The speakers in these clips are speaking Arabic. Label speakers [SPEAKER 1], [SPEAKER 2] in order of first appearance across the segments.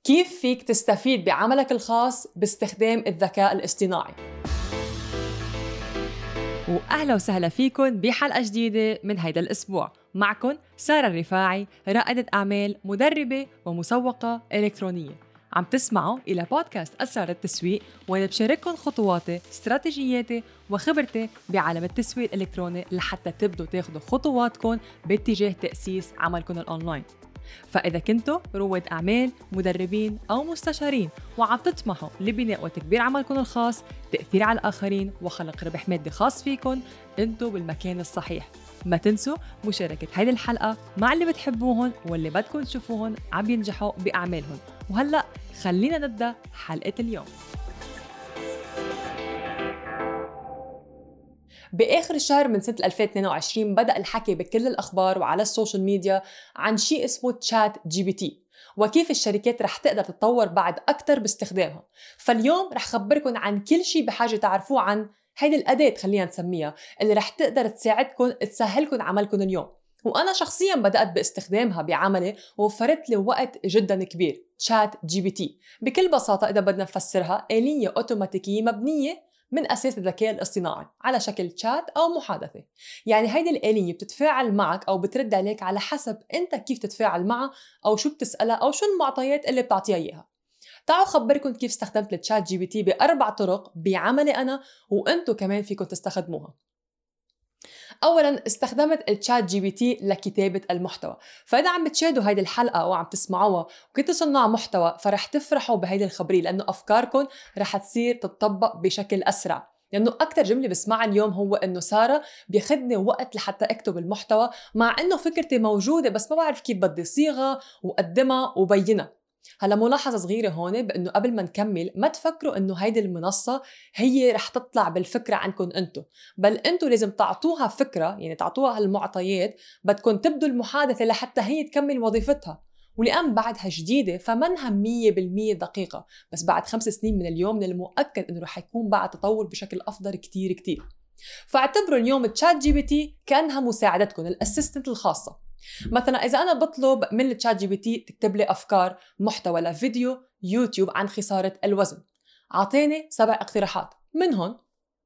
[SPEAKER 1] كيف فيك تستفيد بعملك الخاص باستخدام الذكاء الاصطناعي؟ وأهلا وسهلا فيكن بحلقة جديدة من هيدا الأسبوع. معكن سارة الرفاعي، رائدة أعمال، مدربة ومسوقة إلكترونية. عم تسمعوا إلى بودكاست أسرار التسويق، وأنا بشارككن خطواتي، استراتيجياتي وخبرتي بعالم التسويق الإلكتروني لحتى تبدوا تاخدوا خطواتكن باتجاه تأسيس عملكن الأونلاين. فإذا كنتوا رواد أعمال، مدربين أو مستشارين وعم تطمحوا لبناء وتكبير عملكم الخاص، تأثير على الآخرين وخلق ربح مادي خاص فيكن، انتوا بالمكان الصحيح. ما تنسوا مشاركة هذه الحلقة مع اللي بتحبوهن واللي بدكم تشوفوهن عم ينجحوا بأعمالهم. وهلأ خلينا نبدأ حلقة اليوم. بآخر الشهر من سنة 2022 بدأ الحكي بكل الأخبار وعلى السوشيال ميديا عن شيء اسمه تشات جي بي تي، وكيف الشركات رح تقدر تتطور بعد أكتر باستخدامها. فاليوم رح خبركن عن كل شيء بحاجة تعرفوه عن هيدي الأداة، خلينا نسميها، اللي رح تقدر تساعدكن تسهلكن عملكن اليوم. وأنا شخصياً بدأت باستخدامها بعملي ووفرت لي وقت جداً كبير. تشات جي بي تي بكل بساطة إذا بدنا نفسرها آلية أوتوماتيكية مبنية من أساس الذكاء الاصطناعي على شكل تشات أو محادثة. يعني هيدي الآلية بتتفاعل معك أو بترد عليك على حسب أنت كيف تتفاعل معها أو شو بتسألها أو شو المعطيات اللي بتعطيها إياها. تعالوا خبركم كيف استخدمت التشات جي بي تي ب4 طرق بعملي أنا، وأنتوا كمان فيكم تستخدموها. أولاً استخدمت التشات جي بي تي لكتابة المحتوى. فإذا عم بتشاهدوا هيدي الحلقة أو عم تسمعوها وكنتوا صناع محتوى، فرح تفرحوا بهيدي الخبرية، لأنه أفكاركم رح تصير تتطبق بشكل أسرع. لأنه أكتر جملة بسمعها اليوم هو إنه سارة بياخدني وقت لحتى أكتب المحتوى، مع إنه فكرتي موجودة بس ما بعرف كيف بدي صيغها وقدمها وبينها. هلا ملاحظة صغيرة هون، بأنه قبل ما نكمل ما تفكروا أنه هيدي المنصة هي رح تطلع بالفكرة عنكم أنتو، بل أنتو لازم تعطوها فكرة، يعني تعطوها هالمعطيات، بدكم تبدوا المحادثة لحتى هي تكمل وظيفتها. ولأن بعدها جديدة فمنها 100% دقيقة، بس بعد 5 سنين من اليوم من المؤكد أنه رح يكون بعد تطور بشكل أفضل كتير كتير. فاعتبروا اليوم تشات جي بي تي كأنها مساعدتكم، الأسيستنت الخاصة. مثلا إذا أنا بطلب من التشات جي بي تي تكتب لي أفكار محتوى لفيديو يوتيوب عن خسارة الوزن، عطيني 7 اقتراحات. منهم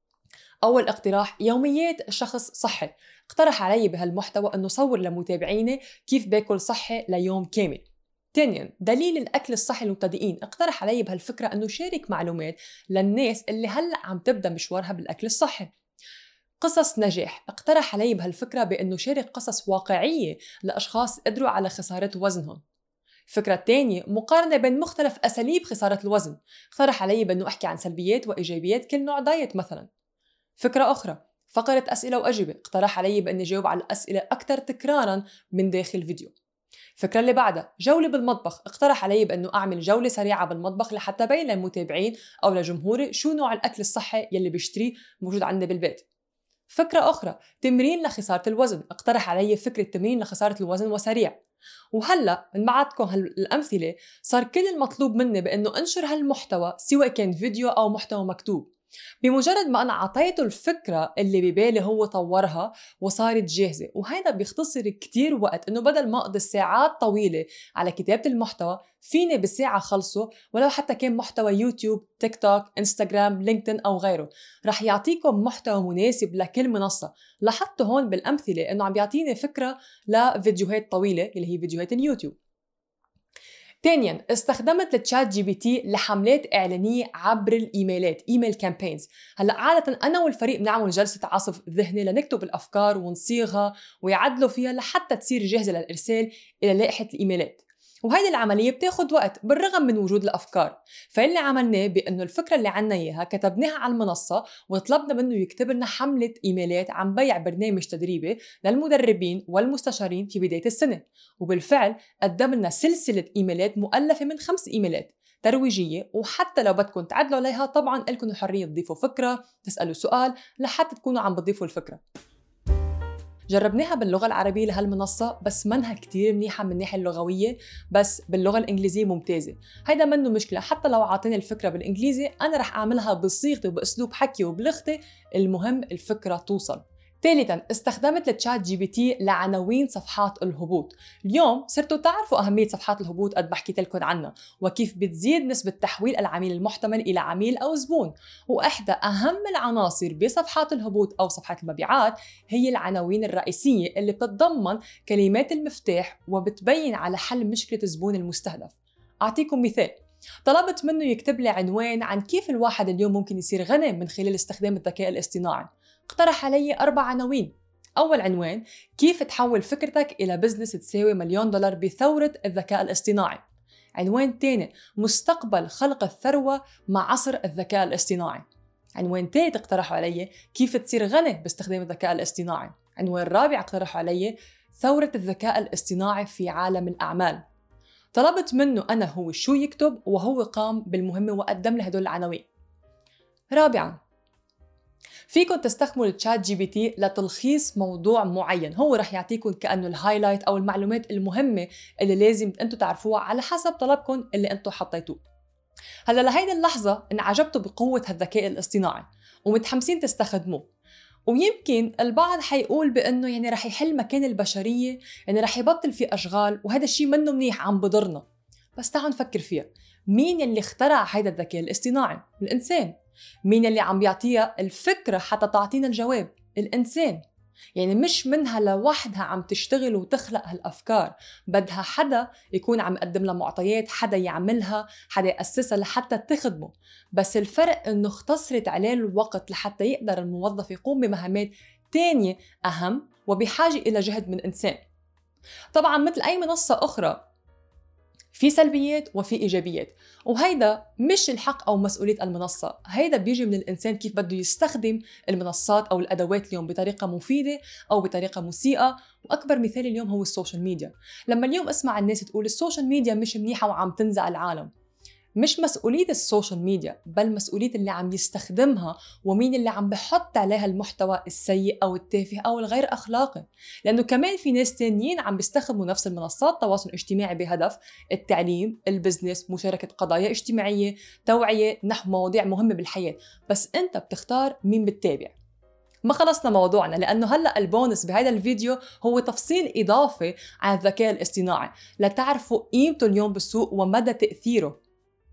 [SPEAKER 1] أول اقتراح يوميات شخص صحي، اقترح علي بهالمحتوى أنه صور لمتابعيني كيف باكل صحي ليوم كامل. ثانياً دليل الأكل الصحي للمبتدئين، اقترح علي بهالفكرة أنه شارك معلومات للناس اللي هلأ عم تبدأ مشوارها بالأكل الصحي. قصص نجاح، اقترح علي بهالفكرة بأنه شارك قصص واقعية لأشخاص قدروا على خسارة وزنهم. الفكرة الثانية مقارنة بين مختلف أساليب خسارة الوزن، اقترح علي بأنه أحكي عن سلبيات وإيجابيات كل نوع دايت مثلا. فكرة أخرى فقرة أسئلة وأجوبة، اقترح علي بأني جاوب على الأسئلة أكثر تكراراً من داخل فيديو. الفكرة اللي بعدها جولة بالمطبخ، اقترح علي بأنه أعمل جولة سريعة بالمطبخ لحتى بين للمتابعين أو لجمهوري شو نوع الأكل الصحي يلي بشتريه موجود عندي بالبيت. فكرة أخرى تمرين لخسارة الوزن، اقترح علي فكرة تمرين لخسارة الوزن وسريع. وهلأ من بعدكم هالأمثلة صار كل المطلوب مني بأنه أنشر هالمحتوى سواء كان فيديو أو محتوى مكتوب. بمجرد ما أنا عطيته الفكرة اللي ببالي هو طورها وصارت جاهزة، وهذا بيختصر كتير وقت. إنه بدل ما أقضي ساعات طويلة على كتابة المحتوى فيني بساعة خلصه، ولو حتى كان محتوى يوتيوب، تيك توك، انستغرام، لينكدين أو غيره. رح يعطيكم محتوى مناسب لكل منصة. لاحظت هون بالأمثلة إنه عم بيعطيني فكرة لفيديوهات طويلة اللي هي فيديوهات اليوتيوب. ثانياً استخدمت التشات جي بي تي لحملات إعلانية عبر الإيميلات، إيميل كامبينز. هلأ عادة أنا والفريق بنعمل جلسة عصف ذهني لنكتب الأفكار ونصيغها ويعدلوا فيها لحتى تصير جاهزة للإرسال إلى لائحة الإيميلات. وهيدي العملية بتاخد وقت بالرغم من وجود الأفكار. فاللي عملناه بأنه الفكرة اللي عنا إياها كتبناها على المنصة وطلبنا منه يكتب لنا حملة إيميلات عن بيع برنامج تدريبي للمدربين والمستشارين في بداية السنة. وبالفعل قدم لنا سلسلة إيميلات مؤلفة من 5 إيميلات ترويجية، وحتى لو بدكم تعدلوا عليها طبعاً لكم الحرية تضيفوا فكرة، تسألوا سؤال لحتى تكونوا عم بتضيفوا الفكرة. جربناها باللغة العربية لهالمنصة بس منها كتير منيحة من الناحية اللغوية، بس باللغة الإنجليزية ممتازة. هيدا منه مشكلة، حتى لو عاطيني الفكرة بالإنجليزي أنا رح أعملها بصيغتي وبأسلوب حكي وبلغتي، المهم الفكرة توصل. ثالثاً، استخدمت التشات جي بي تي لعناوين صفحات الهبوط. اليوم صرتوا تعرفوا أهمية صفحات الهبوط قد ما حكيت لكم عنها، وكيف بتزيد نسبة تحويل العميل المحتمل إلى عميل أو زبون. وإحدى أهم العناصر بصفحات الهبوط أو صفحات المبيعات هي العناوين الرئيسية اللي بتتضمن كلمات المفتاح وبتبين على حل مشكلة الزبون المستهدف. أعطيكم مثال، طلبت منه يكتب لي عنوان عن كيف الواحد اليوم ممكن يصير غني من خلال استخدام الذكاء الاصطناعي. اقترح علي 4 عناوين. أول عنوان: كيف تحول فكرتك إلى بزنس تساوي $1,000,000 بثورة الذكاء الاصطناعي. عنوان تاني: مستقبل خلق الثروة مع عصر الذكاء الاصطناعي. عنوان تالت اقترحوا علي: كيف تصير غني باستخدام الذكاء الاصطناعي. عنوان رابع اقترحوا علي: ثورة الذكاء الاصطناعي في عالم الأعمال. طلبت منه أنا هو شو يكتب، وهو قام بالمهمة وقدم لي هدول العناوين. رابعاً، فيكن تستخدموا التشات جي بي تي لتلخيص موضوع معين، هو رح يعطيكم كأنه الهايلايت أو المعلومات المهمة اللي لازم أنتوا تعرفوها على حسب طلبكم اللي أنتوا حطيتوه. هلا لهيدي اللحظة انعجبتوا بقوة هالذكاء الاصطناعي ومتحمسين تستخدموه، ويمكن البعض حيقول بأنه يعني رح يحل مكان البشرية، يعني رح يبطل في أشغال، وهذا الشيء منه منيح، عم بضرنا. بس تعالوا نفكر فيها، مين يلي اخترع هيدا الذكاء الاصطناعي؟ الإنسان. مين يلي عم بيعطيها الفكرة حتى تعطينا الجواب؟ الإنسان. يعني مش منها لوحدها عم تشتغل وتخلق هالأفكار، بدها حدا يكون عم يقدم لها معطيات، حدا يعملها، حدا يأسسها لحتى تخدمه. بس الفرق إنه اختصرت عليه الوقت لحتى يقدر الموظف يقوم بمهامات تانية أهم وبحاجة إلى جهد من إنسان. طبعاً مثل أي منصة أخرى في سلبيات وفي إيجابيات، وهيدا مش الحق أو مسؤولية المنصة، هيدا بيجي من الإنسان كيف بده يستخدم المنصات أو الأدوات اليوم بطريقة مفيدة أو بطريقة مسيئة. وأكبر مثال اليوم هو السوشيال ميديا. لما اليوم أسمع الناس تقول السوشيال ميديا مش منيحة وعم تنزع العالم، مش مسؤولية السوشيال ميديا، بل مسؤولية اللي عم يستخدمها ومين اللي عم بحط عليها المحتوى السيء أو التافه أو الغير أخلاقي. لأنه كمان في ناس تانيين عم بيستخدموا نفس المنصات التواصل الاجتماعي بهدف التعليم، البزنس، مشاركة قضايا اجتماعية، توعية نحو مواضيع مهمة بالحياة. بس أنت بتختار مين بتتابع. ما خلصنا موضوعنا، لأنه هلأ البونس بهذا الفيديو هو تفصيل إضافي عن الذكاء الاصطناعي لتعرفوا قيمته اليوم بالسوق ومدى تأثيره.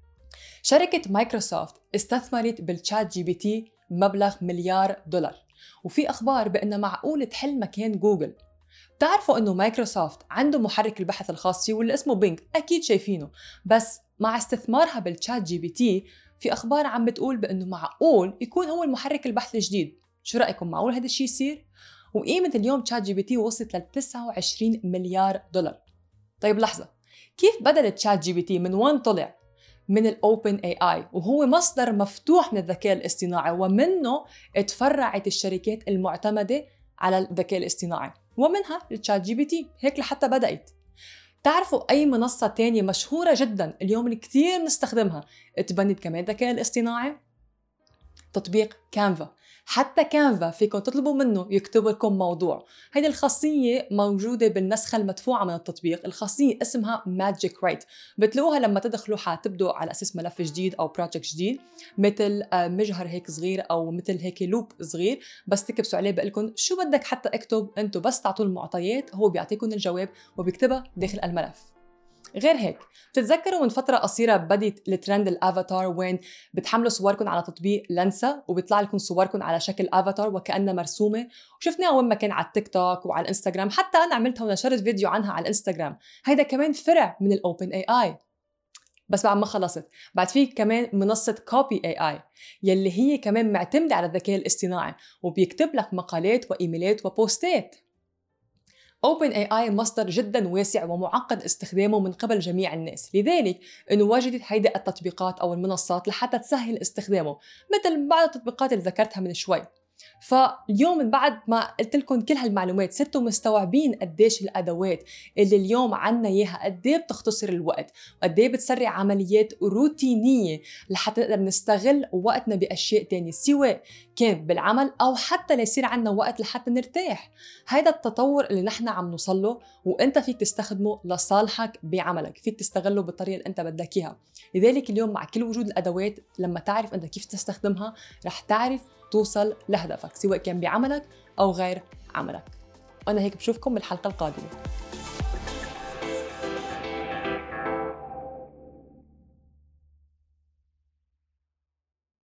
[SPEAKER 1] شركة مايكروسوفت استثمرت بالتشات جي بي تي مبلغ $1,000,000,000، وفي أخبار بأنه معقول تحل مكان جوجل. بتعرفوا أنه مايكروسوفت عنده محرك البحث الخاص فيه واللي اسمه بينج، أكيد شايفينه. بس مع استثمارها بالتشات جي بي تي في أخبار عم بتقول بأنه معقول يكون هو المحرك البحث الجديد. شو رأيكم، معقول هذا الشيء يصير؟ وقيمة اليوم تشات جي بي تي وصلت ل$29 مليار. طيب لحظة، كيف بدأ التشات جي بي تي؟ من وين طلع؟ من الأوبن اي اي، وهو مصدر مفتوح من الذكاء الاصطناعي، ومنه اتفرعت الشركات المعتمدة على الذكاء الاصطناعي، ومنها التشات جي بي تي، هيك لحتى بدأت. تعرفوا أي منصة تانية مشهورة جدا اليوم اللي كتير نستخدمها اتبنت كمان الذكاء الاصطناعي؟ تطبيق كانفا. حتى كانفا فيكم تطلبوا منه يكتب لكم موضوع. هيدي الخاصية موجودة بالنسخة المدفوعة من التطبيق، الخاصية اسمها ماجيك رايت. بتلاقوها لما تدخلوا حتبدوا على أساس ملف جديد أو بروجكت جديد، مثل مجهر هيك صغير أو مثل هيك لوب صغير، بس تكبسوا عليه بقلكم شو بدك حتى اكتب، انتوا بس تعطوا المعطيات، هو بيعطيكم الجواب وبيكتبها داخل الملف. غير هيك، بتتذكروا من فترة قصيرة بدت الترند الافاتار، وين بتحملوا صوركم على تطبيق لنسا وبيطلع لكم صوركم على شكل افاتار وكأنها مرسومة، وشفناها وين ما كان على التيك توك وعلى الانستغرام، حتى أنا عملتها ونشرت فيديو عنها على الانستغرام. هيدا كمان فرع من الاوبن اي اي. بس بعد ما خلصت، بعد في كمان منصة كوبي اي اي يلي هي كمان معتمدة على الذكاء الاصطناعي وبيكتب لك مقالات وإيميلات وبوستات. OpenAI مصدر جدا واسع ومعقد استخدامه من قبل جميع الناس، لذلك انه وجدت هيدا التطبيقات او المنصات لحتى تسهل استخدامه، مثل بعض التطبيقات اللي ذكرتها من شوي. فاليوم من بعد ما قلت لكم كل هالمعلومات صرتوا مستوعبين قديش الادوات اللي اليوم عنا اياها قديه بتختصر الوقت وقديه بتسرع عمليات روتينيه لحتى نقدر نستغل وقتنا باشياء تانية، سواء كان بالعمل او حتى ليصير عنا وقت لحتى نرتاح. هذا التطور اللي نحن عم نوصله، وانت فيك تستخدمه لصالحك بعملك، فيك تستغله بالطريقه اللي انت بدك اياها. لذلك اليوم مع كل وجود الادوات، لما تعرف انت كيف تستخدمها رح تعرف توصل لهدفك، سواء كان بعملك أو غير عملك. وأنا هيك بشوفكم بالحلقة القادمة.